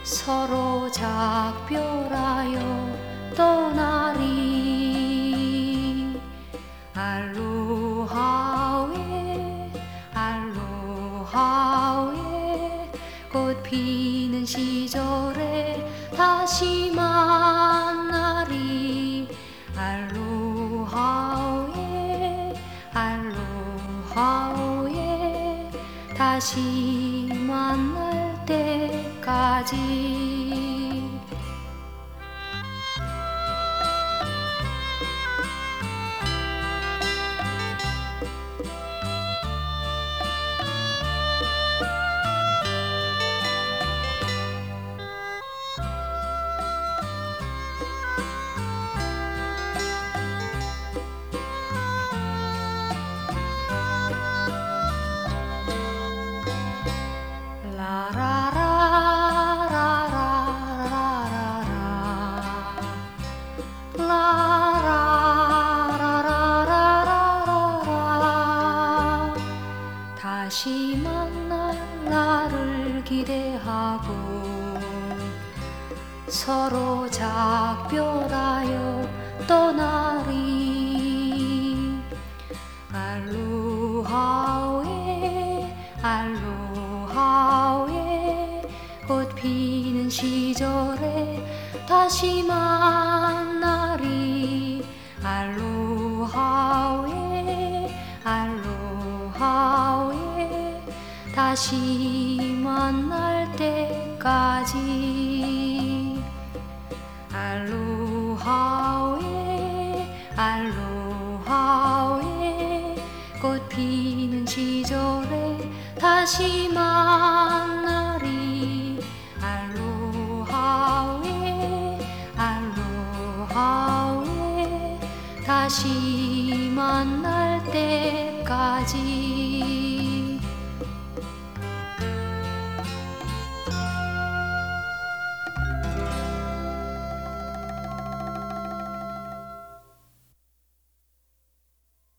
서로 작별하여 떠나리. 알로하웨 알로하웨 꽃 피는 시절에 다시 만나리. 알로하웨 알로하웨 다시 만날 때까지. 다시 만날 날을 기대하고 서로 작별하여 떠나리. 알로하웨 알로하웨 꽃 피는 시절에 다시 만나리. 알로하웨 알로하웨 다시 만날 때까지. 알로하웨 알로하웨 꽃 피는 시절에 다시 만나리. 알로하웨 알로하웨 다시 만날 때까지.